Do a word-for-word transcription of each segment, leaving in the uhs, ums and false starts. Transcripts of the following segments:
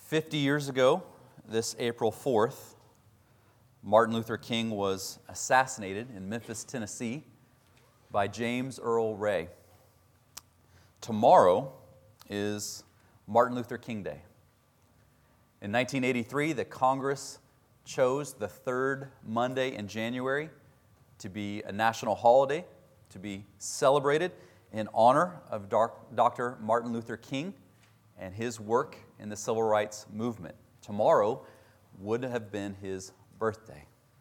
Fifty years ago, this April fourth, Martin Luther King was assassinated in Memphis, Tennessee by James Earl Ray. Tomorrow is Martin Luther King Day. In nineteen eighty-three, the Congress chose the third Monday in January to be a national holiday, to be celebrated in honor of Doctor Martin Luther King and his work in the civil rights movement. Tomorrow would have been his birthday.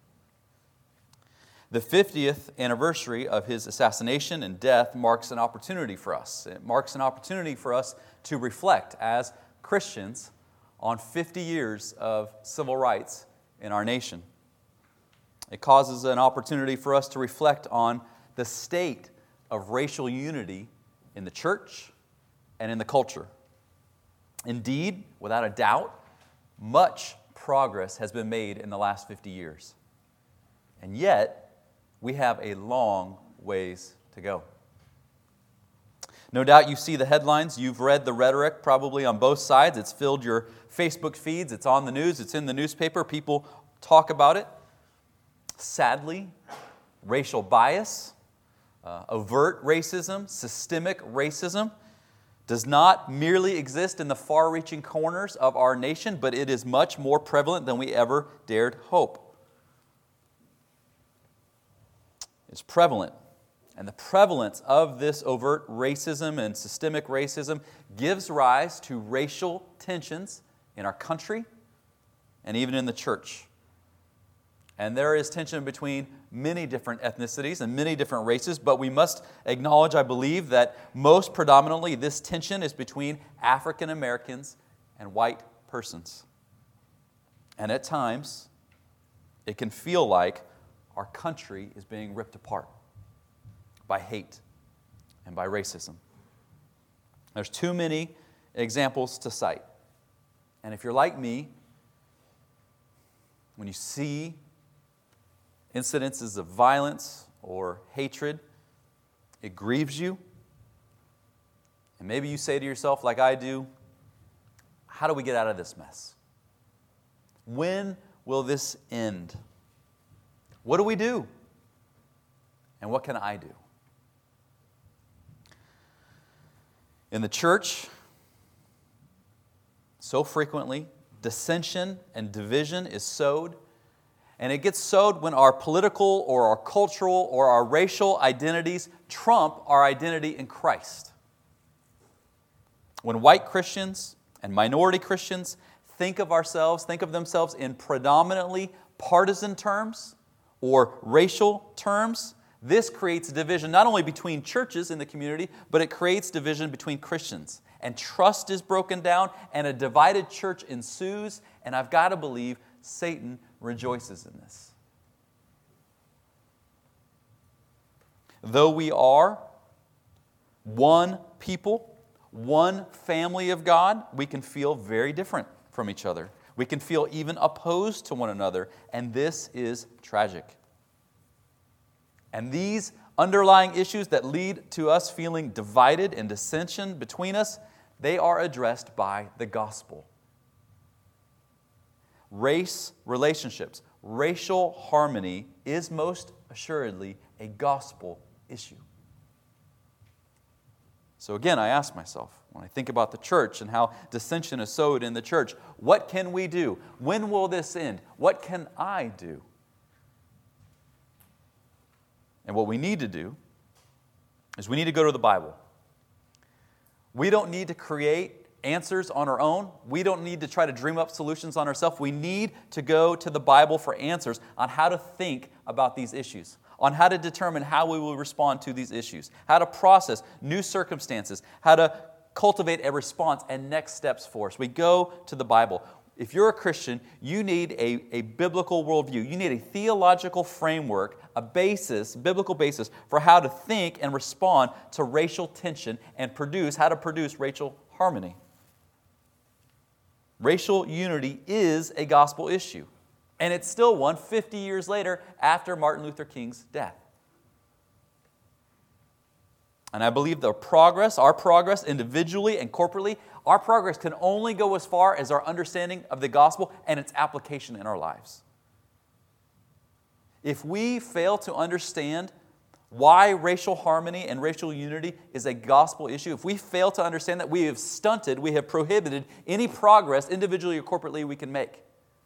The fiftieth anniversary of his assassination and death marks an opportunity for us. It marks an opportunity for us to reflect as Christians on fifty years of civil rights in our nation. It causes an opportunity for us to reflect on the state of racial unity in the church and in the culture. Indeed, without a doubt, much progress has been made in the last fifty years. And yet, we have a long ways to go. No doubt you see the headlines. You've read the rhetoric probably on both sides. It's filled your Facebook feeds. It's on the news. It's in the newspaper. People talk about it. Sadly, racial bias, uh, overt racism, systemic racism does not merely exist in the far-reaching corners of our nation, but it is much more prevalent than we ever dared hope. It's prevalent. And the prevalence of this overt racism and systemic racism gives rise to racial tensions in our country and even in the church. And there is tension between many different ethnicities and many different races, but we must acknowledge, I believe, that most predominantly this tension is between African Americans and white persons. And at times, it can feel like our country is being ripped apart by hate and by racism. There's too many examples to cite. And if you're like me, when you see incidences of violence or hatred, it grieves you. And maybe you say to yourself, like I do, how do we get out of this mess? When will this end? What do we do? And what can I do? In the church, so frequently, dissension and division is sowed. And it gets sowed when our political or our cultural or our racial identities trump our identity in Christ. When white Christians and minority Christians think of ourselves, think of themselves in predominantly partisan terms or racial terms, this creates division not only between churches in the community, but it creates division between Christians. And trust is broken down, and a divided church ensues, and I've got to believe Satan rejoices in this. Though we are one people, one family of God, we can feel very different from each other. We can feel even opposed to one another, and this is tragic. And these underlying issues that lead to us feeling divided and dissension between us, they are addressed by the gospel. Race relationships, racial harmony is most assuredly a gospel issue. So again, I ask myself, when I think about the church and how dissension is sowed in the church, what can we do? When will this end? What can I do? And what we need to do is we need to go to the Bible. We don't need to create answers on our own. We don't need to try to dream up solutions on ourselves. We need to go to the Bible for answers on how to think about these issues, on how to determine how we will respond to these issues, how to process new circumstances, how to cultivate a response and next steps for us. We go to the Bible. If you're a Christian, you need a, a biblical worldview. You need a theological framework, a basis, biblical basis for how to think and respond to racial tension and produce, how to produce racial harmony. Racial unity is a gospel issue, and it's still one fifty years later after Martin Luther King's death. And I believe the progress, our progress individually and corporately, our progress can only go as far as our understanding of the gospel and its application in our lives. If we fail to understand why racial harmony and racial unity is a gospel issue, if we fail to understand that, we have stunted, we have prohibited any progress individually or corporately we can make.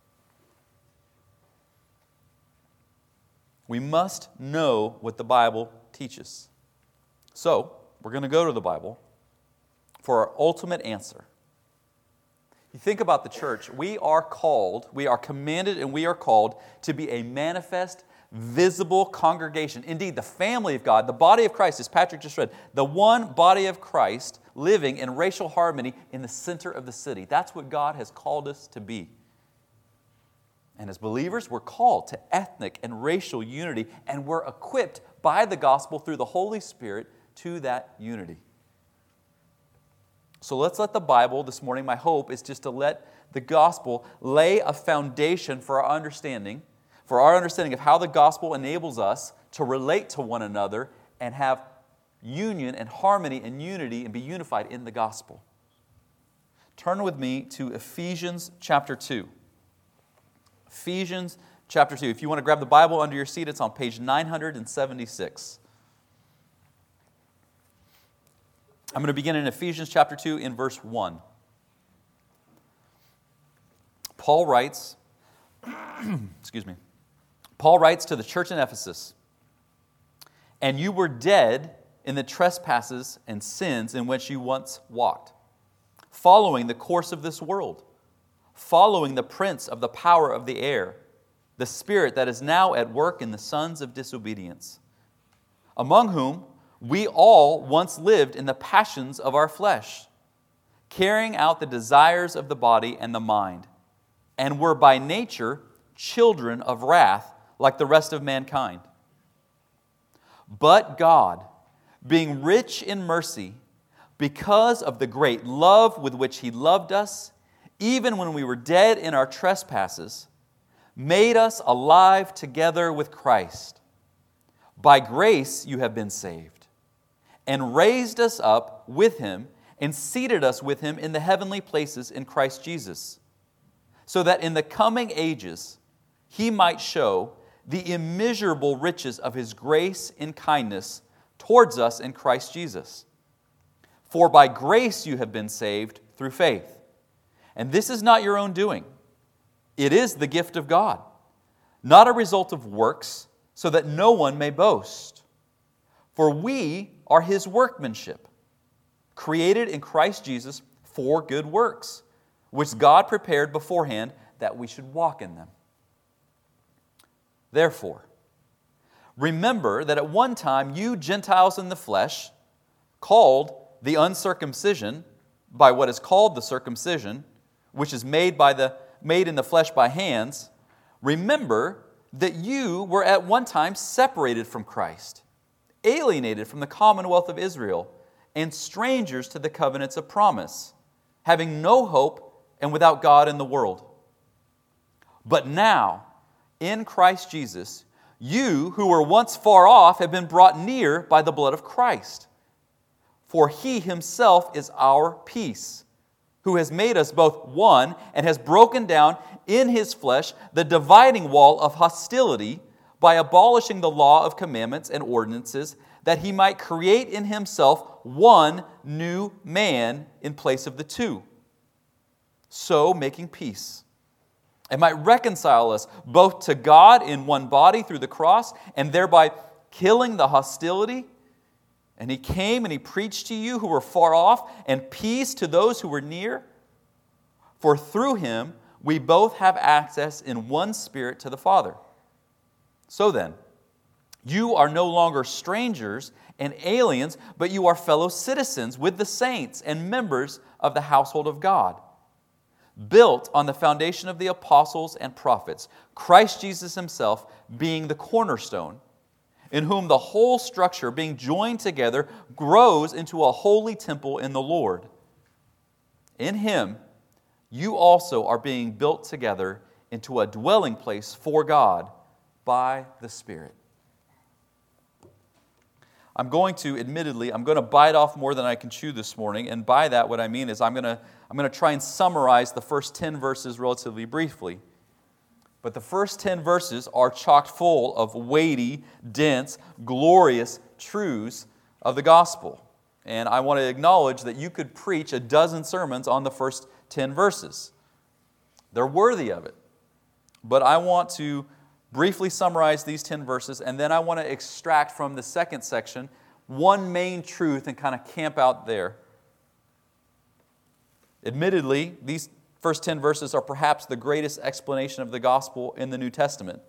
We must know what the Bible teaches. So, we're going to go to the Bible for our ultimate answer. You think about the church, we are called, we are commanded and we are called to be a manifest, visible congregation. Indeed, the family of God, the body of Christ, as Patrick just read, the one body of Christ living in racial harmony in the center of the city. That's what God has called us to be. And as believers, we're called to ethnic and racial unity, and we're equipped by the gospel through the Holy Spirit to that unity. So let's let the Bible this morning, my hope is just to let the gospel lay a foundation for our understanding, for our understanding of how the gospel enables us to relate to one another and have union and harmony and unity and be unified in the gospel. Turn with me to Ephesians chapter two. Ephesians chapter two. If you want to grab the Bible under your seat, it's on page nine seventy-six. I'm going to begin in Ephesians chapter two in verse one. Paul writes, excuse me, Paul writes to the church in Ephesus, "And you were dead in the trespasses and sins in which you once walked, following the course of this world, following the prince of the power of the air, the spirit that is now at work in the sons of disobedience, among whom we all once lived in the passions of our flesh, carrying out the desires of the body and the mind, and were by nature children of wrath like the rest of mankind. But God, being rich in mercy, because of the great love with which He loved us, even when we were dead in our trespasses, made us alive together with Christ. By grace you have been saved, and raised us up with Him, and seated us with Him in the heavenly places in Christ Jesus, so that in the coming ages He might show the immeasurable riches of His grace and kindness towards us in Christ Jesus. For by grace you have been saved through faith. And this is not your own doing. It is the gift of God, not a result of works, so that no one may boast. For we are His workmanship, created in Christ Jesus for good works, which God prepared beforehand that we should walk in them. Therefore, remember that at one time you Gentiles in the flesh, called the uncircumcision by what is called the circumcision, which is made by the made in the flesh by hands, remember that you were at one time separated from Christ, alienated from the commonwealth of Israel, and strangers to the covenants of promise, having no hope and without God in the world. But now, in Christ Jesus, you who were once far off have been brought near by the blood of Christ. For He Himself is our peace, who has made us both one and has broken down in His flesh the dividing wall of hostility by abolishing the law of commandments and ordinances, that He might create in Himself one new man in place of the two, so making peace, and might reconcile us both to God in one body through the cross, and thereby killing the hostility. And He came and He preached to you who were far off, and peace to those who were near. For through Him we both have access in one Spirit to the Father. So then, you are no longer strangers and aliens, but you are fellow citizens with the saints and members of the household of God, built on the foundation of the apostles and prophets, Christ Jesus Himself being the cornerstone, in whom the whole structure, being joined together, grows into a holy temple in the Lord. In Him, you also are being built together into a dwelling place for God by the Spirit. I'm going to, admittedly, I'm going to bite off more than I can chew this morning. And by that, what I mean is I'm going to, I'm going to try and summarize the first ten verses relatively briefly. But the first ten verses are chock full of weighty, dense, glorious truths of the gospel. And I want to acknowledge that you could preach a dozen sermons on the first ten verses. They're worthy of it. But I want to briefly summarize these ten verses, and then I want to extract from the second section one main truth and kind of camp out there. Admittedly, these first ten verses are perhaps the greatest explanation of the gospel in the New Testament.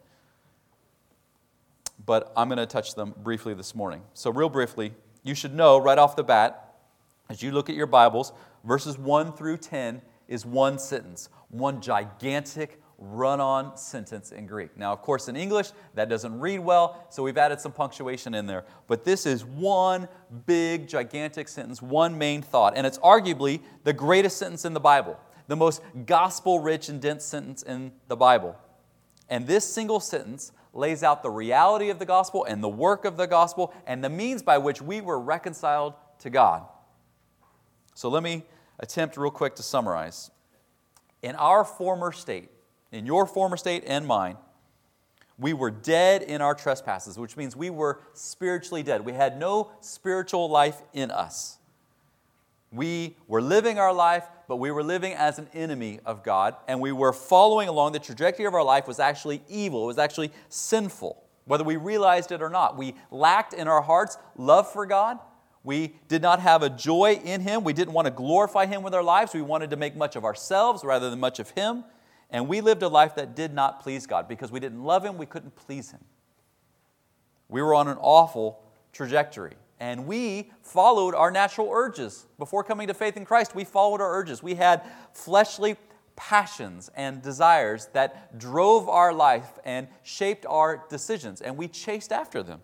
But I'm going to touch them briefly this morning. So real briefly, you should know right off the bat, as you look at your Bibles, verses one through ten is one sentence, one gigantic run-on sentence in Greek. Now, of course, in English, that doesn't read well, so we've added some punctuation in there. But this is one big, gigantic sentence, one main thought. And it's arguably the greatest sentence in the Bible, the most gospel-rich and dense sentence in the Bible. And this single sentence lays out the reality of the gospel and the work of the gospel and the means by which we were reconciled to God. So let me attempt real quick to summarize. In our former state, in your former state and mine, we were dead in our trespasses, which means we were spiritually dead. We had no spiritual life in us. We were living our life, but we were living as an enemy of God, and we were following along. The trajectory of our life was actually evil. It was actually sinful, whether we realized it or not. We lacked in our hearts love for God. We did not have a joy in Him. We didn't want to glorify Him with our lives. We wanted to make much of ourselves rather than much of Him. And we lived a life that did not please God. Because we didn't love Him, we couldn't please Him. We were on an awful trajectory. And we followed our natural urges. Before coming to faith in Christ, we followed our urges. We had fleshly passions and desires that drove our life and shaped our decisions. And we chased after them.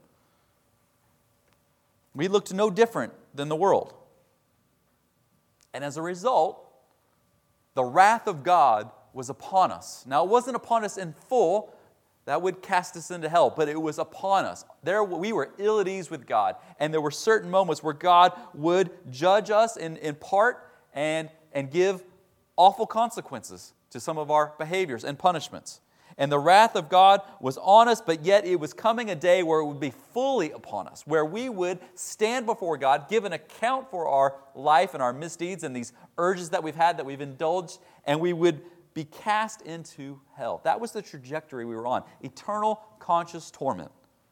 We looked no different than the world. And as a result, the wrath of God was upon us. Now, it wasn't upon us in full. That would cast us into hell, but it was upon us. There, we were ill at ease with God, and there were certain moments where God would judge us in, in part and, and give awful consequences to some of our behaviors and punishments. And the wrath of God was on us, but yet it was coming a day where it would be fully upon us, where we would stand before God, give an account for our life and our misdeeds and these urges that we've had, that we've indulged, and we would be cast into hell. That was the trajectory we were on. Eternal conscious torment.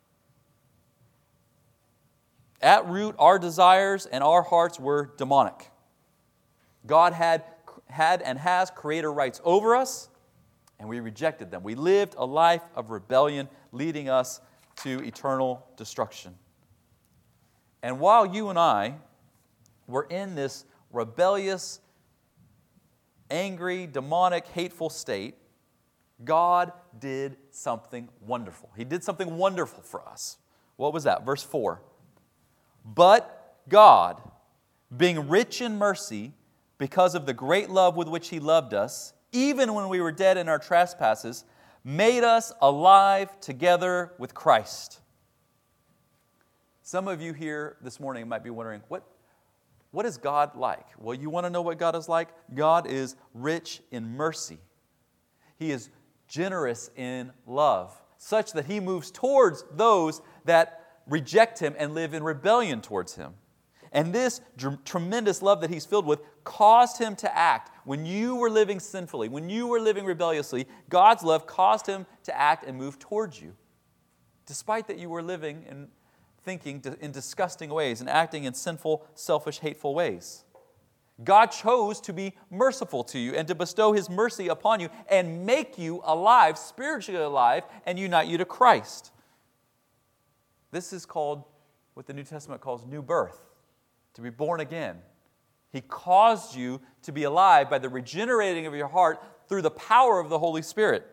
At root, our desires and our hearts were demonic. God had, had and has creator rights over us, and we rejected them. We lived a life of rebellion, leading us to eternal destruction. And while you and I were in this rebellious, angry, demonic, hateful state, God did something wonderful. He did something wonderful for us. What was that? Verse four. But God, being rich in mercy, because of the great love with which He loved us, even when we were dead in our trespasses, made us alive together with Christ. Some of you here this morning might be wondering, what What is God like? Well, you want to know what God is like? God is rich in mercy. He is generous in love, such that He moves towards those that reject Him and live in rebellion towards Him. And this dr- tremendous love that He's filled with caused Him to act. When you were living sinfully, when you were living rebelliously, God's love caused Him to act and move towards you, despite that you were living in thinking in disgusting ways and acting in sinful, selfish, hateful ways. God chose to be merciful to you and to bestow His mercy upon you and make you alive, spiritually alive, and unite you to Christ. This is called what the New Testament calls new birth, to be born again. He caused you to be alive by the regenerating of your heart through the power of the Holy Spirit.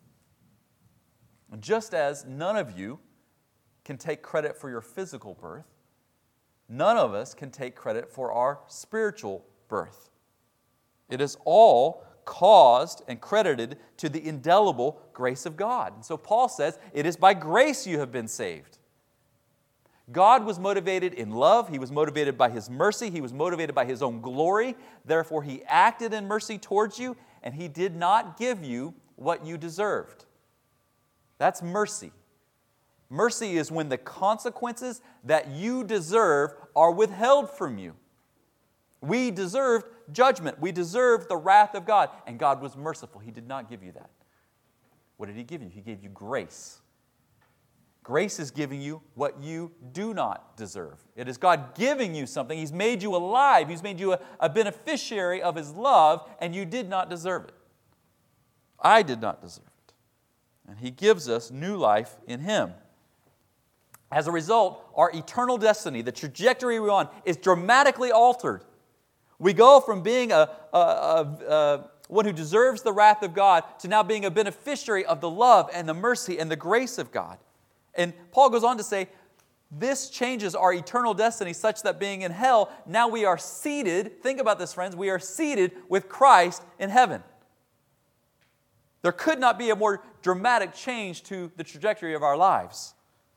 Just as none of you can take credit for your physical birth, none of us can take credit for our spiritual birth. It is all caused and credited to the indelible grace of God. And so Paul says, it is by grace you have been saved. God was motivated in love. He was motivated by His mercy. He was motivated by His own glory. Therefore, He acted in mercy towards you, and He did not give you what you deserved. That's mercy. Mercy is when the consequences that you deserve are withheld from you. We deserved judgment. We deserved the wrath of God, and God was merciful. He did not give you that. What did He give you? He gave you grace. Grace is giving you what you do not deserve. It is God giving you something. He's made you alive. He's made you a, a beneficiary of His love, and you did not deserve it. I did not deserve it. And He gives us new life in Him. As a result, our eternal destiny, the trajectory we're on, is dramatically altered. We go from being a, a, a, a one who deserves the wrath of God to now being a beneficiary of the love and the mercy and the grace of God. And Paul goes on to say, this changes our eternal destiny such that being in hell, now we are seated, think about this, friends, we are seated with Christ in heaven. There could not be a more dramatic change to the trajectory of our lives.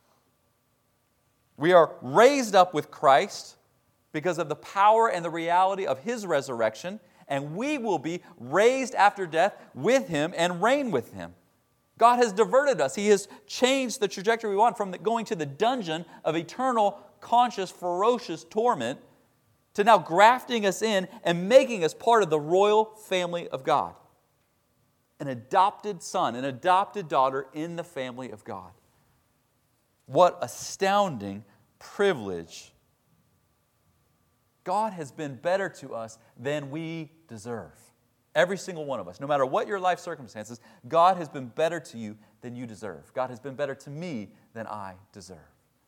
We are raised up with Christ because of the power and the reality of His resurrection, and we will be raised after death with Him and reign with Him. God has diverted us. He has changed the trajectory we want from the, going to the dungeon of eternal, conscious, ferocious torment to now grafting us in and making us part of the royal family of God. An adopted son, an adopted daughter in the family of God. What astounding privilege. God has been better to us than we deserve. Every single one of us, no matter what your life circumstances, God has been better to you than you deserve. God has been better to me than I deserve.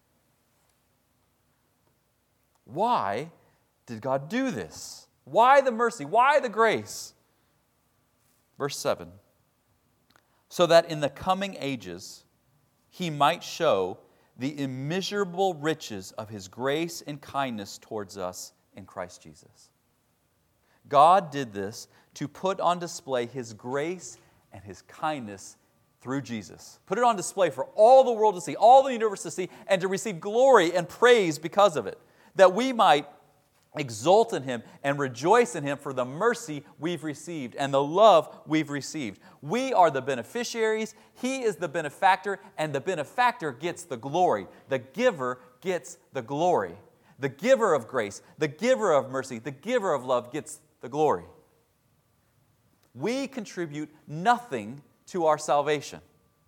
Why did God do this? Why the mercy? Why the grace? Verse seven. So that in the coming ages He might show the immeasurable riches of His grace and kindness towards us in Christ Jesus. God did this to put on display His grace and His kindness through Jesus. Put it on display for all the world to see, all the universe to see, and to receive glory and praise because of it. That we might exult in Him and rejoice in Him for the mercy we've received and the love we've received. We are the beneficiaries, He is the benefactor, and the benefactor gets the glory. The giver gets the glory. The giver of grace, the giver of mercy, the giver of love gets the glory. We contribute nothing to our salvation.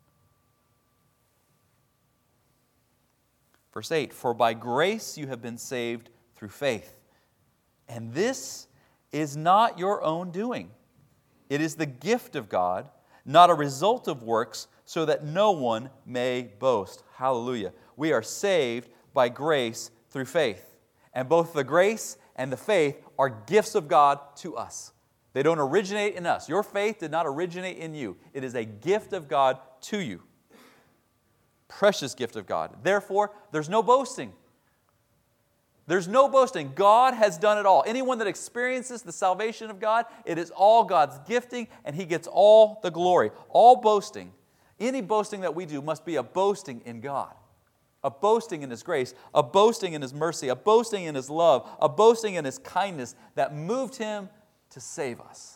Verse eight, for by grace you have been saved through faith. And this is not your own doing. It is the gift of God, not a result of works, so that no one may boast. Hallelujah. We are saved by grace through faith. And both the grace and the faith are gifts of God to us. They don't originate in us. Your faith did not originate in you. It is a gift of God to you. Precious gift of God. Therefore, there's no boasting. There's no boasting. God has done it all. Anyone that experiences the salvation of God, it is all God's gifting, and He gets all the glory. All boasting, any boasting that we do must be a boasting in God. A boasting in His grace, a boasting in His mercy, a boasting in His love, a boasting in His kindness that moved Him to save us.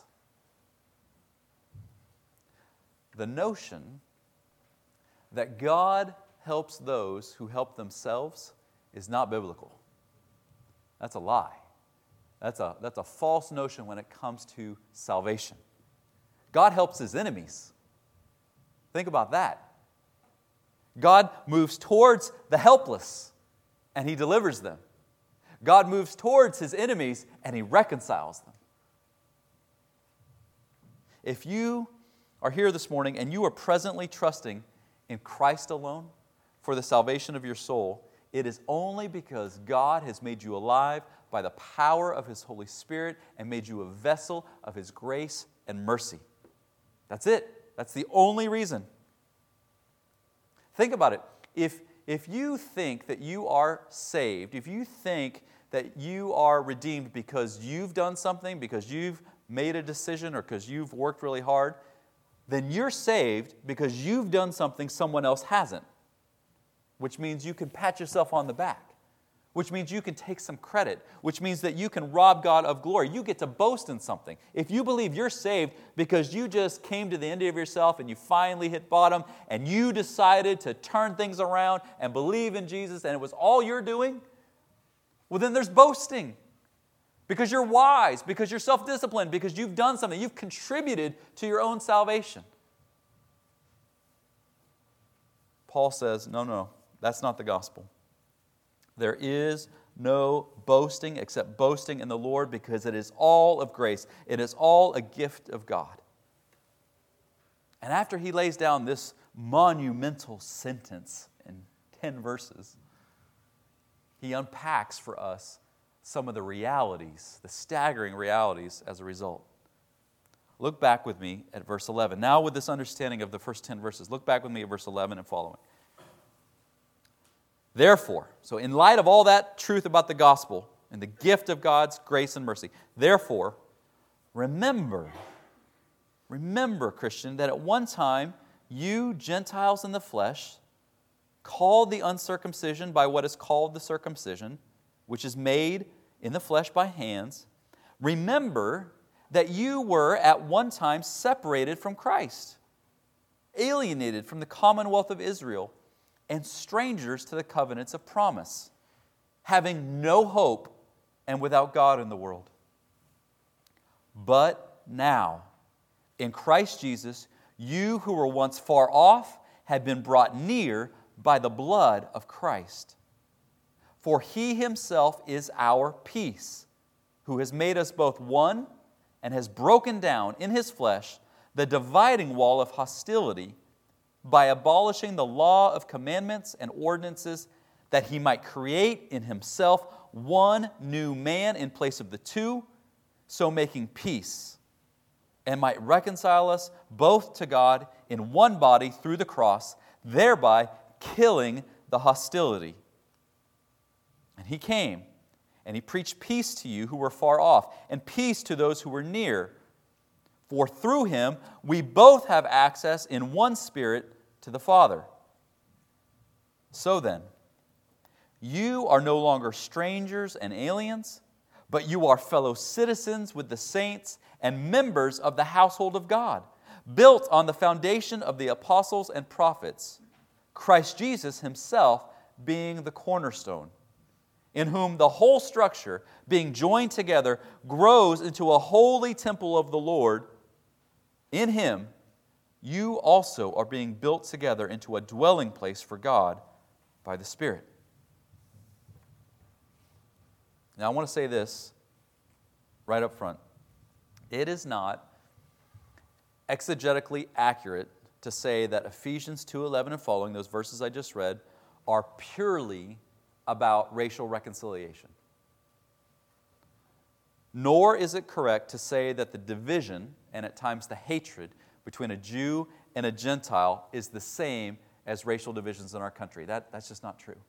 The notion that God helps those who help themselves is not biblical. That's a lie. That's a, that's a false notion when it comes to salvation. God helps His enemies. Think about that. God moves towards the helpless and He delivers them. God moves towards His enemies and He reconciles them. If you are here this morning and you are presently trusting in Christ alone for the salvation of your soul, it is only because God has made you alive by the power of His Holy Spirit and made you a vessel of His grace and mercy. That's it. That's the only reason. Think about it. If, if you think that you are saved, if you think that you are redeemed because you've done something, because you've made a decision, or because you've worked really hard, then you're saved because you've done something someone else hasn't. which means you can pat yourself on the back, which means you can take some credit, which means that you can rob God of glory. You get to boast in something. If you believe you're saved because you just came to the end of yourself and you finally hit bottom and you decided to turn things around and believe in Jesus and it was all you're doing, well, then there's boasting. Because you're wise, because you're self-disciplined, because you've done something. You've contributed to your own salvation. Paul says, no, no, that's not the gospel. There is no boasting except boasting in the Lord, because it is all of grace. It is all a gift of God. And after he lays down this monumental sentence in ten verses, he unpacks for us some of the realities, the staggering realities as a result. Look back with me at verse eleven. Now with this understanding of the first ten verses, look back with me at verse eleven and following. Therefore, so in light of all that truth about the gospel and the gift of God's grace and mercy, therefore, remember, remember, Christian, that at one time you Gentiles in the flesh, called the uncircumcision by what is called the circumcision, which is made in the flesh by hands, remember that you were at one time separated from Christ, alienated from the commonwealth of Israel, and strangers to the covenants of promise, having no hope and without God in the world. But now, in Christ Jesus, you who were once far off have been brought near by the blood of Christ. For He Himself is our peace, who has made us both one and has broken down in His flesh the dividing wall of hostility by abolishing the law of commandments and ordinances, that He might create in Himself one new man in place of the two, so making peace, and might reconcile us both to God in one body through the cross, thereby killing the hostility. And He came, and He preached peace to you who were far off, and peace to those who were near. For through Him we both have access in one Spirit to the Father. So then, you are no longer strangers and aliens, but you are fellow citizens with the saints and members of the household of God, built on the foundation of the apostles and prophets, Christ Jesus Himself being the cornerstone, in whom the whole structure, being joined together, grows into a holy temple of the Lord. In Him, you also are being built together into a dwelling place for God by the Spirit. Now, I want to say this right up front. It is not exegetically accurate to say that Ephesians two eleven and following, those verses I just read, are purely about racial reconciliation. Nor is it correct to say that the division, and at times the hatred, between a Jew and a Gentile is the same as racial divisions in our country. That, that's just not true.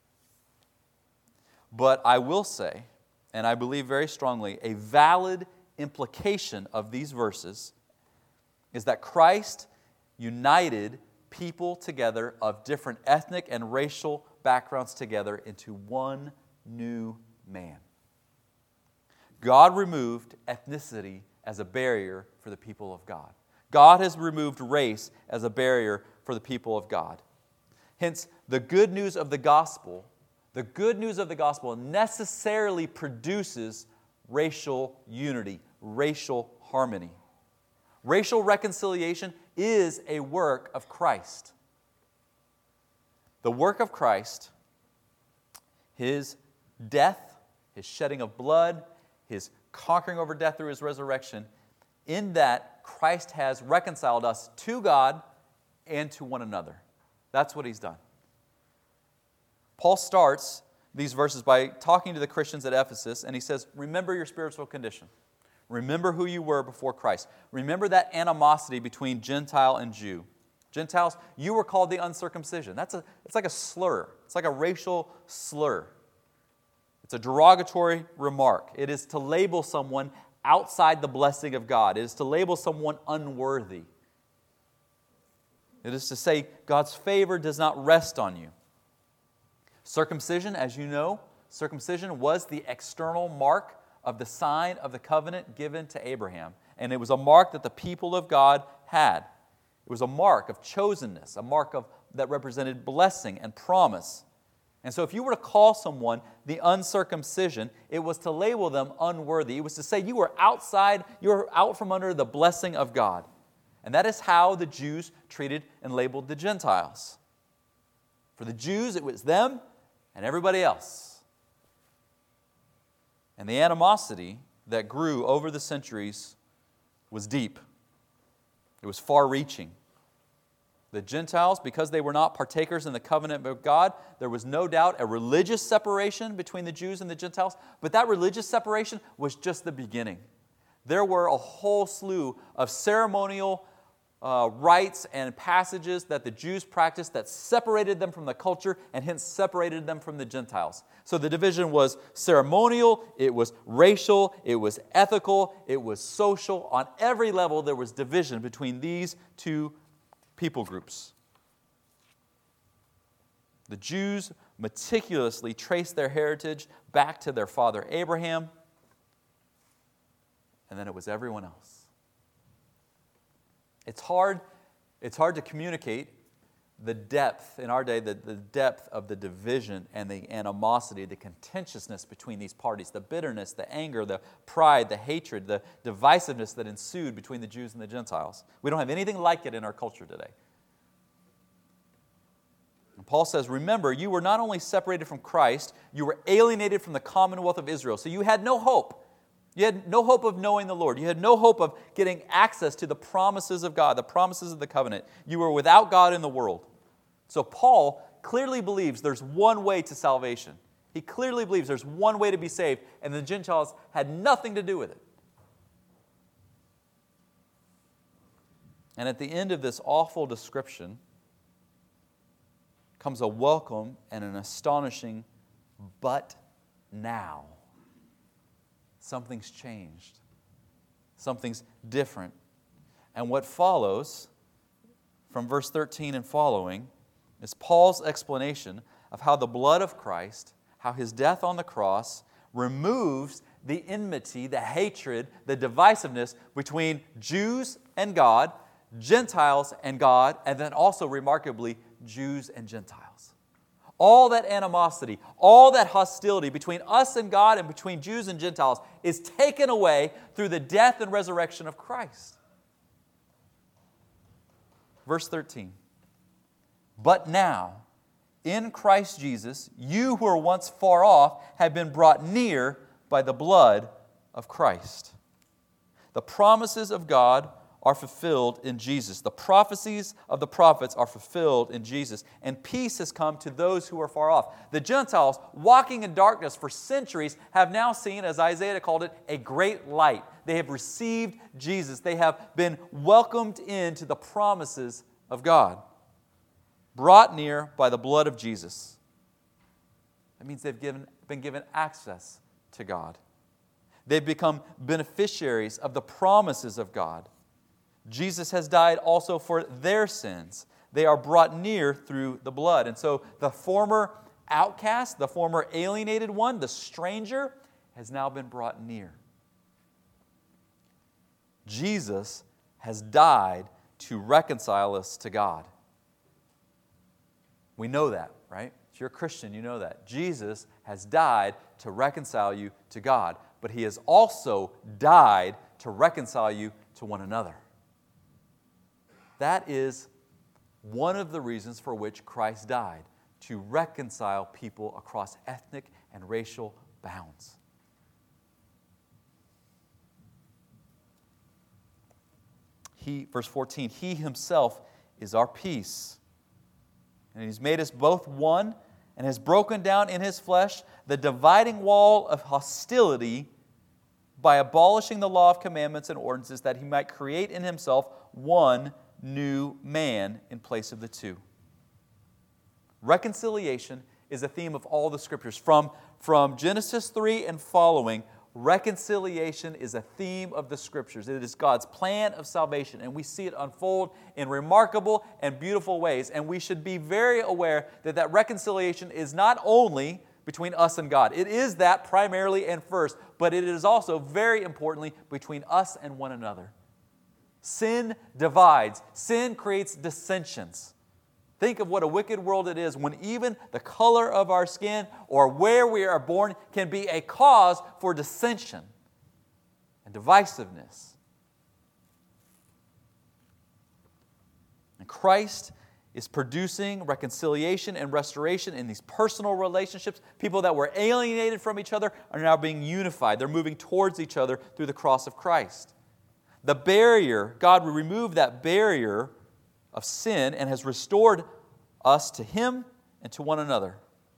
But I will say, and I believe very strongly, a valid implication of these verses is that Christ united people together of different ethnic and racial backgrounds together into one new man. God removed ethnicity as a barrier for the people of God. God has removed race as a barrier for the people of God. Hence, the good news of the gospel, the good news of the gospel necessarily produces racial unity, racial harmony. Racial reconciliation is a work of Christ. The work of Christ, His death, His shedding of blood, His conquering over death through His resurrection, in that Christ has reconciled us to God and to one another. That's what He's done. Paul starts these verses by talking to the Christians at Ephesus, and he says, remember your spiritual condition. Remember who you were before Christ. Remember that animosity between Gentile and Jew. Gentiles, you were called the uncircumcision. That's a, it's like a slur. It's like a racial slur. It's a derogatory remark. It is to label someone outside the blessing of God. It is to label someone unworthy. It is to say God's favor does not rest on you. Circumcision, as you know, circumcision was the external mark of the sign of the covenant given to Abraham. And it was a mark that the people of God had. It was a mark of chosenness, a mark of that represented blessing and promise. And so if you were to call someone the uncircumcision, it was to label them unworthy. It was to say you were outside, you were out from under the blessing of God. And that is how the Jews treated and labeled the Gentiles. For the Jews, it was them and everybody else. And the animosity that grew over the centuries was deep. It was far-reaching. The Gentiles, because they were not partakers in the covenant of God, there was no doubt a religious separation between the Jews and the Gentiles, but that religious separation was just the beginning. There were a whole slew of ceremonial uh, rites and passages that the Jews practiced that separated them from the culture and hence separated them from the Gentiles. So the division was ceremonial, it was racial, it was ethical, it was social. On every level there was division between these two people groups. The Jews meticulously traced their heritage back to their father Abraham, and then it was everyone else. It's hard, it's hard to communicate the depth, in our day, the, the depth of the division and the animosity, the contentiousness between these parties, the bitterness, the anger, the pride, the hatred, the divisiveness that ensued between the Jews and the Gentiles. We don't have anything like it in our culture today. And Paul says, remember, you were not only separated from Christ, you were alienated from the commonwealth of Israel. So you had no hope. You had no hope of knowing the Lord. You had no hope of getting access to the promises of God, the promises of the covenant. You were without God in the world. So Paul clearly believes there's one way to salvation. He clearly believes there's one way to be saved, and the Gentiles had nothing to do with it. And at the end of this awful description comes a welcome and an astonishing, but now. Something's changed. Something's different. And what follows from verse thirteen and following is Paul's explanation of how the blood of Christ, how His death on the cross, removes the enmity, the hatred, the divisiveness between Jews and God, Gentiles and God, and then also, remarkably, Jews and Gentiles. All that animosity, all that hostility between us and God and between Jews and Gentiles is taken away through the death and resurrection of Christ. Verse thirteen. But now, in Christ Jesus, you who were once far off have been brought near by the blood of Christ. The promises of God are fulfilled in Jesus. The prophecies of the prophets are fulfilled in Jesus. And peace has come to those who are far off. The Gentiles, walking in darkness for centuries, have now seen, as Isaiah called it, a great light. They have received Jesus. They have been welcomed into the promises of God. Brought near by the blood of Jesus. That means they've given, been given access to God. They've become beneficiaries of the promises of God. Jesus has died also for their sins. They are brought near through the blood. And so the former outcast, the former alienated one, the stranger, has now been brought near. Jesus has died to reconcile us to God. We know that, right? If you're a Christian, you know that. Jesus has died to reconcile you to God, but He has also died to reconcile you to one another. That is one of the reasons for which Christ died, to reconcile people across ethnic and racial bounds. He, verse fourteen, He Himself is our peace. And He's made us both one and has broken down in His flesh the dividing wall of hostility by abolishing the law of commandments and ordinances, that He might create in Himself one new man in place of the two. Reconciliation is a theme of all the Scriptures. From, from Genesis three and following, reconciliation is a theme of the Scriptures. It is God's plan of salvation, and we see it unfold in remarkable and beautiful ways. And we should be very aware that that reconciliation is not only between us and God. It is that primarily and first, but it is also, very importantly, between us and one another. Sin divides. Sin creates dissensions. Think of what a wicked world it is when even the color of our skin or where we are born can be a cause for dissension and divisiveness. And Christ is producing reconciliation and restoration in these personal relationships. People that were alienated from each other are now being unified. They're moving towards each other through the cross of Christ. The barrier, God will remove that barrier of sin and has restored us to Him and to one another.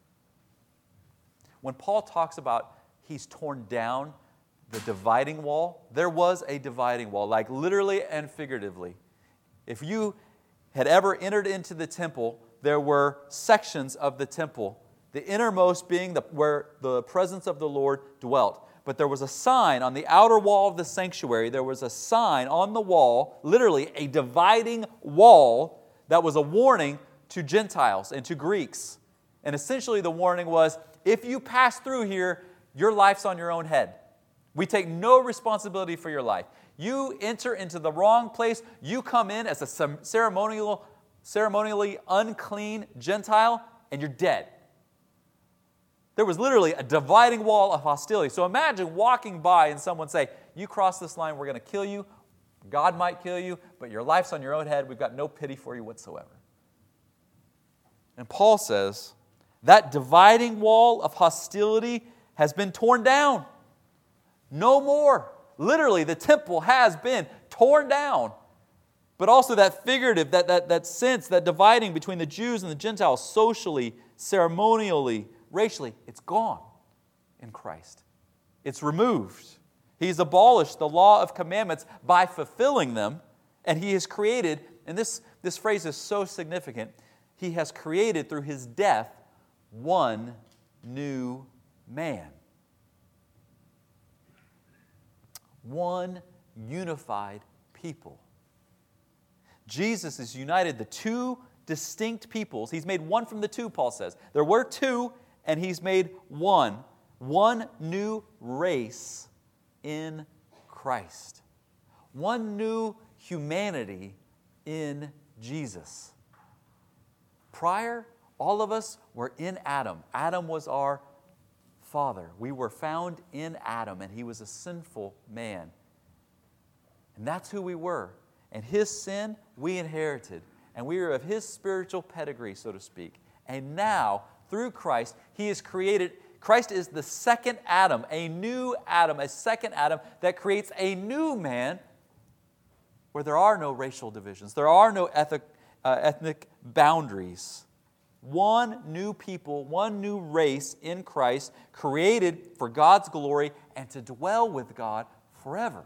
When Paul talks about he's torn down the dividing wall, there was a dividing wall, like literally and figuratively. If you had ever entered into the temple, there were sections of the temple, the innermost being the, where the presence of the Lord dwelt. But there was a sign on the outer wall of the sanctuary. There was a sign on the wall, literally a dividing wall, that was a warning to Gentiles and to Greeks. And essentially the warning was, if you pass through here, your life's on your own head. We take no responsibility for your life. You enter into the wrong place, you come in as a ceremonial, ceremonially unclean Gentile, and you're dead. There was literally a dividing wall of hostility. So imagine walking by and someone say, you cross this line, we're going to kill you. God might kill you, but your life's on your own head. We've got no pity for you whatsoever. And Paul says, that dividing wall of hostility has been torn down. No more. Literally, the temple has been torn down. But also that figurative, that, that, that sense, that dividing between the Jews and the Gentiles, socially, ceremonially, racially, it's gone in Christ. It's removed. He's abolished the law of commandments by fulfilling them, and He has created, and this, this phrase is so significant, He has created through His death one new man. One unified people. Jesus has united the two distinct peoples. He's made one from the two, Paul says. There were two, and He's made one. One new race in Christ. One new humanity in Jesus. Prior, all of us were in Adam. Adam was our father. We were found in Adam, and he was a sinful man. And that's who we were. And his sin, we inherited. And we are of his spiritual pedigree, so to speak. And now, through Christ, He has created, Christ is the second Adam, a new Adam, a second Adam that creates a new man where there are no racial divisions. There are no ethnic, uh, ethnic boundaries. One new people, one new race in Christ, created for God's glory and to dwell with God forever.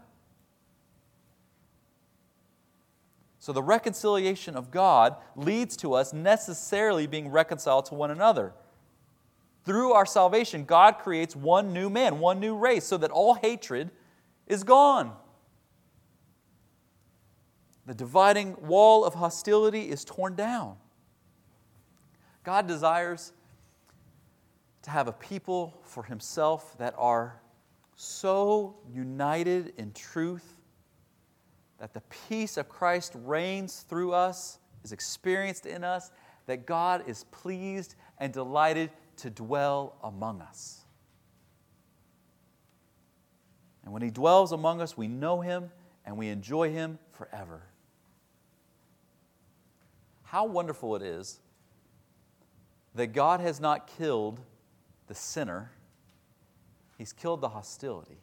So the reconciliation of God leads to us necessarily being reconciled to one another. Through our salvation, God creates one new man, one new race, so that all hatred is gone. The dividing wall of hostility is torn down. God desires to have a people for Himself that are so united in truth that the peace of Christ reigns through us, is experienced in us, that God is pleased and delighted to dwell among us. And when He dwells among us, we know Him and we enjoy Him forever. How wonderful it is that God has not killed the sinner, He's killed the hostility.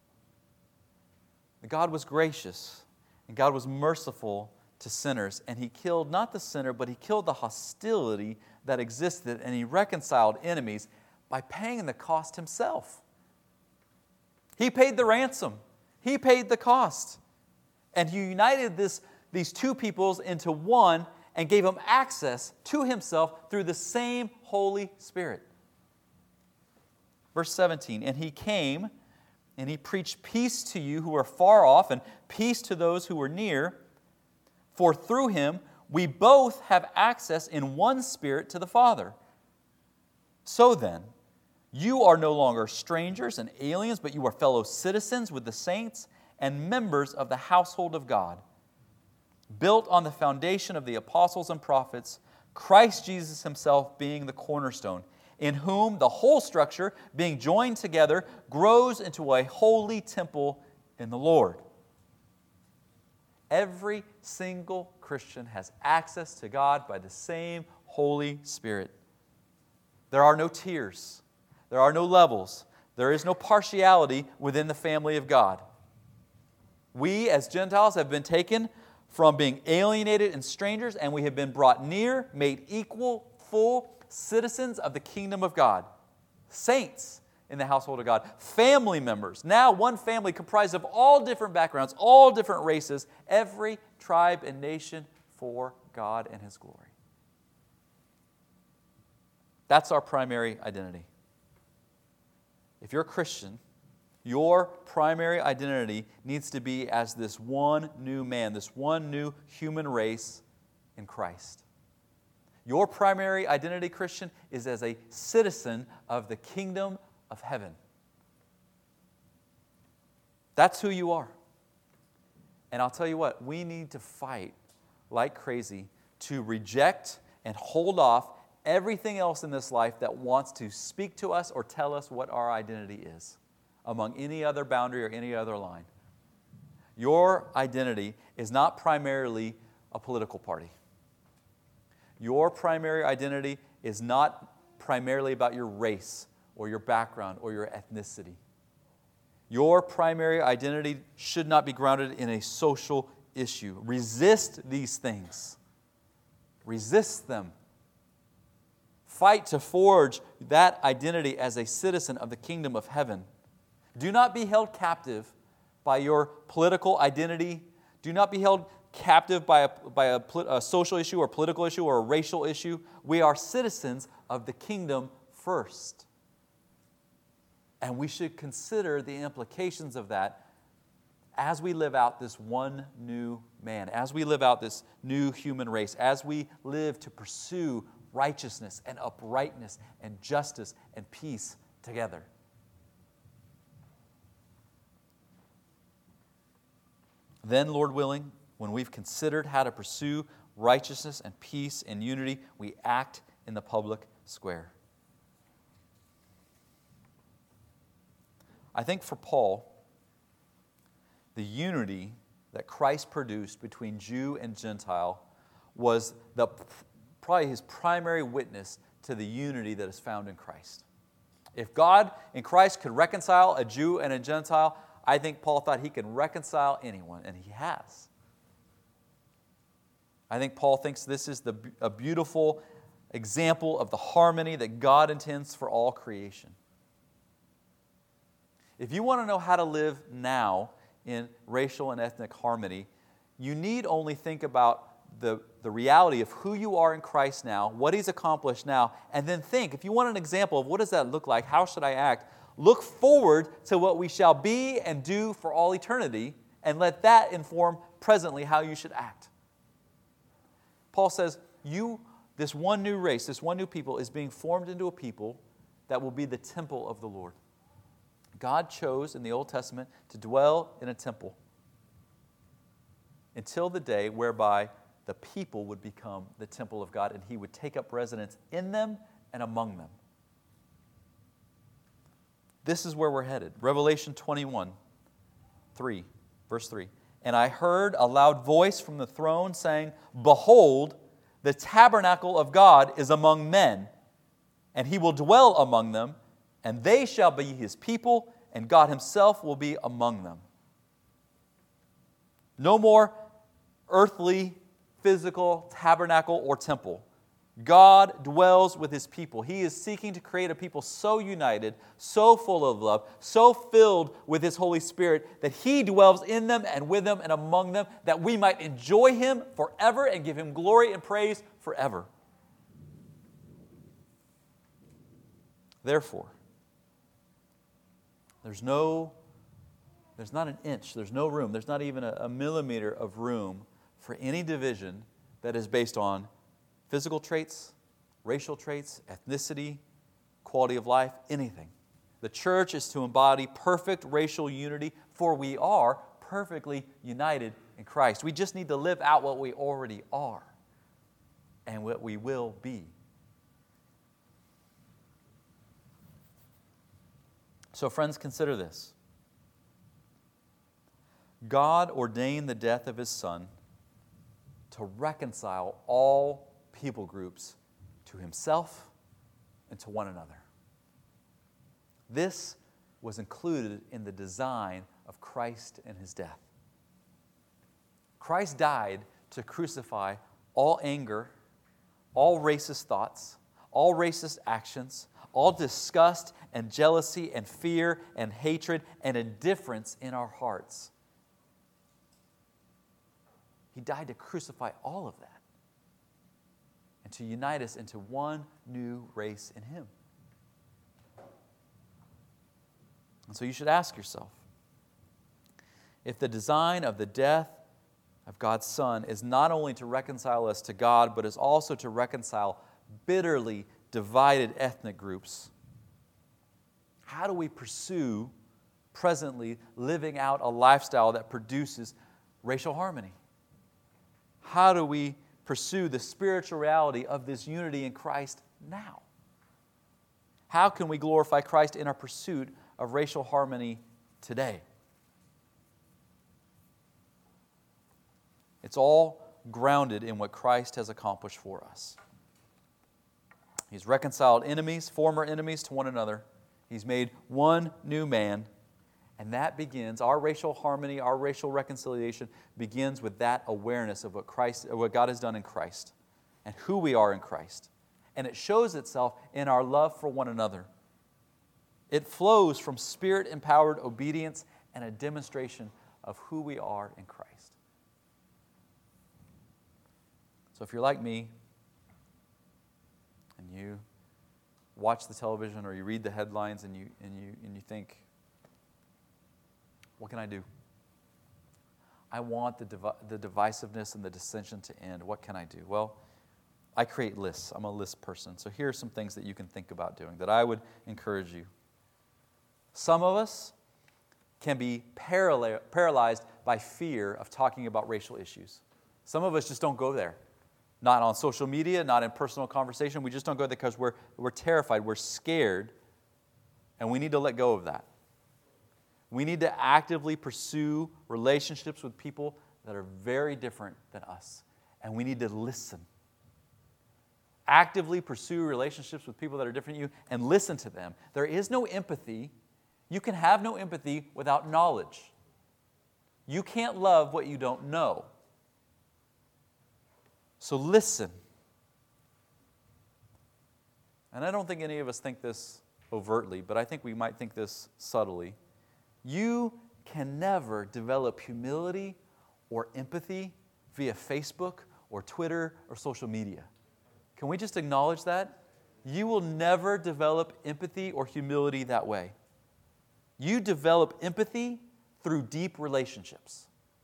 God was gracious and God was merciful to sinners, and He killed not the sinner, but He killed the hostility that existed, and He reconciled enemies by paying the cost Himself. He paid the ransom. He paid the cost. And He united this, these two peoples into one and gave them access to Himself through the same Holy Spirit. Verse seventeen, and He came And he preached peace to you who are far off and peace to those who are near. For through him we both have access in one Spirit to the Father. So then, you are no longer strangers and aliens, but you are fellow citizens with the saints and members of the household of God, built on the foundation of the apostles and prophets, Christ Jesus himself being the cornerstone, in whom the whole structure, being joined together, grows into a holy temple in the Lord. Every single Christian has access to God by the same Holy Spirit. There are no tiers. There are no levels. There is no partiality within the family of God. We, as Gentiles, have been taken from being alienated and strangers, and we have been brought near, made equal, full citizens of the kingdom of God. Saints in the household of God. Family members. Now one family comprised of all different backgrounds, all different races, every tribe and nation for God and His glory. That's our primary identity. If you're a Christian, your primary identity needs to be as this one new man, this one new human race in Christ. Your primary identity, Christian, is as a citizen of the kingdom of heaven. That's who you are. And I'll tell you what, we need to fight like crazy to reject and hold off everything else in this life that wants to speak to us or tell us what our identity is among any other boundary or any other line. Your identity is not primarily a political party. Your primary identity is not primarily about your race or your background or your ethnicity. Your primary identity should not be grounded in a social issue. Resist these things. Resist them. Fight to forge that identity as a citizen of the kingdom of heaven. Do not be held captive by your political identity. Do not be held captive by a, by a, a social issue or political issue or a racial issue. We are citizens of the kingdom first. And we should consider the implications of that as we live out this one new man, as we live out this new human race, as we live to pursue righteousness and uprightness and justice and peace together. Then, Lord willing, when we've considered how to pursue righteousness and peace and unity, we act in the public square. I think for Paul, the unity that Christ produced between Jew and Gentile was the, probably his primary witness to the unity that is found in Christ. If God in Christ could reconcile a Jew and a Gentile, I think Paul thought he could reconcile anyone, and he has. I think Paul thinks this is the, a beautiful example of the harmony that God intends for all creation. If you want to know how to live now in racial and ethnic harmony, you need only think about the, the reality of who you are in Christ now, what He's accomplished now, and then think, if you want an example of what does that look like, how should I act, look forward to what we shall be and do for all eternity, and let that inform presently how you should act. Paul says, you, this one new race, this one new people is being formed into a people that will be the temple of the Lord. God chose in the Old Testament to dwell in a temple until the day whereby the people would become the temple of God and He would take up residence in them and among them. This is where we're headed. Revelation twenty-one, three, verse three. And I heard a loud voice from the throne saying, Behold, the tabernacle of God is among men, and He will dwell among them, and they shall be His people, and God Himself will be among them. No more earthly, physical tabernacle or temple. God dwells with His people. He is seeking to create a people so united, so full of love, so filled with His Holy Spirit that He dwells in them and with them and among them, that we might enjoy Him forever and give Him glory and praise forever. Therefore, there's no There's not an inch, there's no room, there's not even a, a millimeter of room for any division that is based on physical traits, racial traits, ethnicity, quality of life, anything. The church is to embody perfect racial unity, for we are perfectly united in Christ. We just need to live out what we already are and what we will be. So friends, consider this. God ordained the death of His Son to reconcile all people groups to Himself and to one another. This was included in the design of Christ and His death. Christ died to crucify all anger, all racist thoughts, all racist actions, all disgust and jealousy and fear and hatred and indifference in our hearts. He died to crucify all of that and to unite us into one new race in Him. And so you should ask yourself, if the design of the death of God's Son is not only to reconcile us to God, but is also to reconcile bitterly divided ethnic groups, how do we pursue presently living out a lifestyle that produces racial harmony? How do we pursue the spiritual reality of this unity in Christ now? How can we glorify Christ in our pursuit of racial harmony today? It's all grounded in what Christ has accomplished for us. He's reconciled enemies, former enemies, to one another. He's made one new man. And that begins, our racial harmony, our racial reconciliation begins with that awareness of what Christ, what God has done in Christ and who we are in Christ. And it shows itself in our love for one another. It flows from Spirit-empowered obedience and a demonstration of who we are in Christ. So if you're like me, and you watch the television or you read the headlines and you and you and you think, what can I do? I want the divi- the divisiveness and the dissension to end. What can I do? Well, I create lists. I'm a list person. So here are some things that you can think about doing that I would encourage you. Some of us can be paral- paralyzed by fear of talking about racial issues. Some of us just don't go there. Not on social media, not in personal conversation. We just don't go there because we're, we're terrified, we're scared, and we need to let go of that. We need to actively pursue relationships with people that are very different than us, and we need to listen. Actively pursue relationships with people that are different than you and listen to them. There is no empathy. You can have no empathy without knowledge. You can't love what you don't know. So listen. And I don't think any of us think this overtly, but I think we might think this subtly. You can never develop humility or empathy via Facebook or Twitter or social media. Can we just acknowledge that? You will never develop empathy or humility that way. You develop empathy through deep relationships.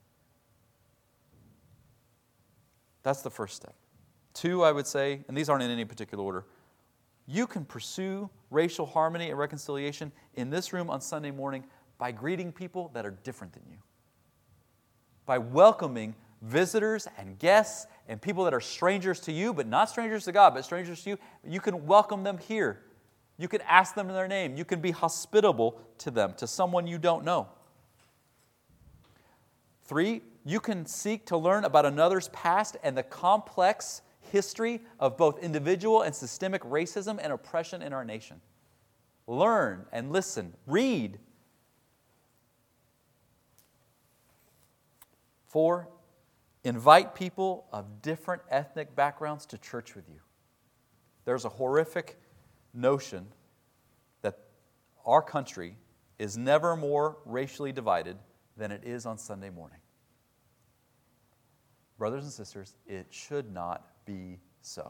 That's the first step. Two, I would say, and these aren't in any particular order, you can pursue racial harmony and reconciliation in this room on Sunday morning by greeting people that are different than you. By welcoming visitors and guests and people that are strangers to you, but not strangers to God, but strangers to you. You can welcome them here. You can ask them their name. You can be hospitable to them, to someone you don't know. Three, you can seek to learn about another's past and the complex history of both individual and systemic racism and oppression in our nation. Learn and listen. Read. Four, invite people of different ethnic backgrounds to church with you. There's a horrific notion that our country is never more racially divided than it is on Sunday morning. Brothers and sisters, it should not be so.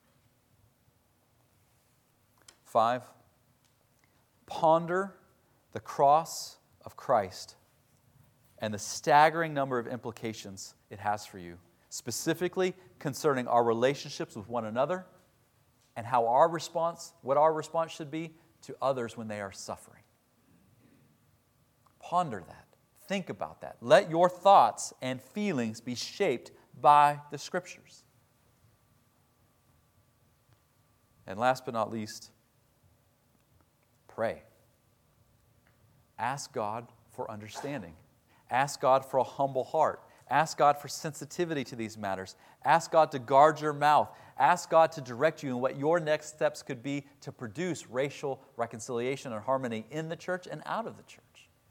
Five, ponder the cross of Christ and the staggering number of implications it has for you, specifically concerning our relationships with one another and how our response, what our response should be to others when they are suffering. Ponder that. Think about that. Let your thoughts and feelings be shaped by the Scriptures. And last but not least, pray. Ask God for understanding. Ask God for a humble heart. Ask God for sensitivity to these matters. Ask God to guard your mouth. Ask God to direct you in what your next steps could be to produce racial reconciliation and harmony in the church and out of the church.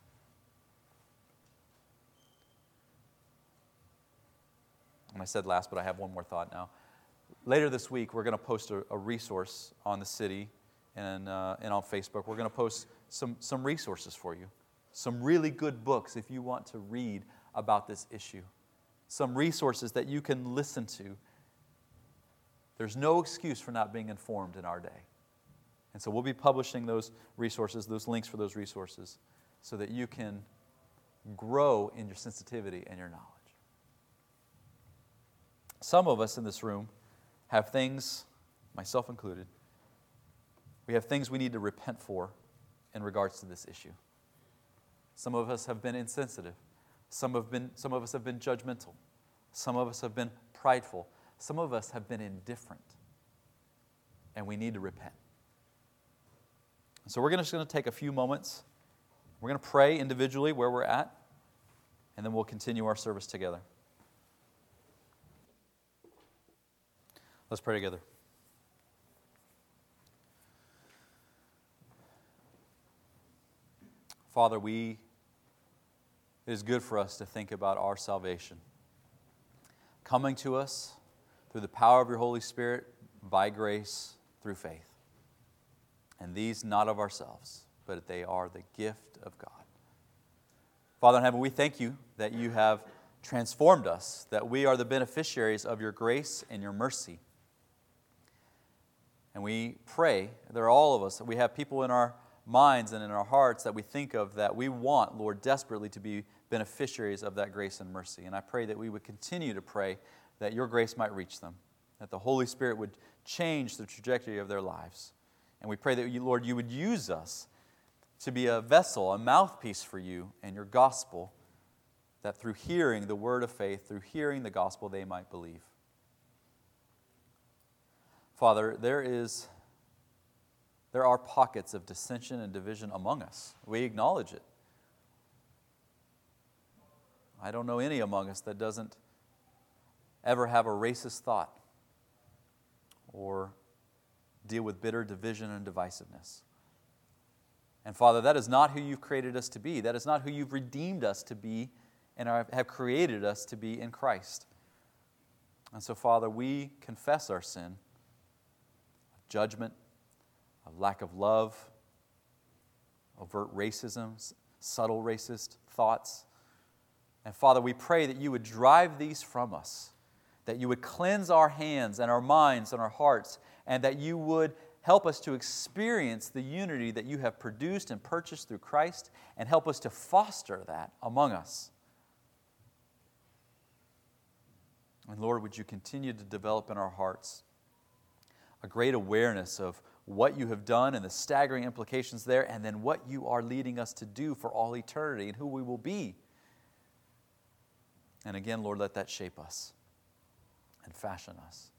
And I said last, but I have one more thought now. Later this week, we're going to post a, a resource on the city and, uh, and on Facebook. We're going to post some, some resources for you. Some really good books if you want to read about this issue. Some resources that you can listen to. There's no excuse for not being informed in our day. And so we'll be publishing those resources, those links for those resources, so that you can grow in your sensitivity and your knowledge. Some of us in this room have things, myself included, we have things we need to repent for in regards to this issue. Some of us have been insensitive. Some have been, some of us have been judgmental. Some of us have been prideful. Some of us have been indifferent. And we need to repent. So we're just going to take a few moments. We're going to pray individually where we're at, and then we'll continue our service together. Let's pray together. Father, we, it is good for us to think about our salvation coming to us through the power of your Holy Spirit, by grace, through faith. And these not of ourselves, but they are the gift of God. Father in heaven, we thank you that you have transformed us, that we are the beneficiaries of your grace and your mercy. And we pray, there are all of us, that we have people in our minds and in our hearts that we think of that we want, Lord, desperately to be beneficiaries of that grace and mercy. And I pray that we would continue to pray that your grace might reach them, that the Holy Spirit would change the trajectory of their lives. And we pray that, you, Lord, you would use us to be a vessel, a mouthpiece for you and your gospel, that through hearing the word of faith, through hearing the gospel, they might believe. Father, there is, there are pockets of dissension and division among us. We acknowledge it. I don't know any among us that doesn't ever have a racist thought or deal with bitter division and divisiveness. And Father, that is not who you've created us to be. That is not who you've redeemed us to be and have created us to be in Christ. And so, Father, we confess our sin of judgment, of lack of love, overt racism, subtle racist thoughts. And Father, we pray that you would drive these from us, that you would cleanse our hands and our minds and our hearts, and that you would help us to experience the unity that you have produced and purchased through Christ, and help us to foster that among us. And Lord, would you continue to develop in our hearts a great awareness of what you have done and the staggering implications there, and then what you are leading us to do for all eternity and who we will be. And again, Lord, let that shape us and fashion us.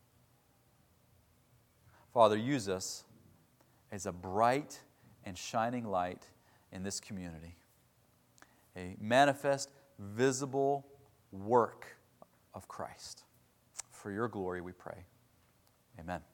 Father, use us as a bright and shining light in this community. A manifest, visible work of Christ. For your glory we pray. Amen.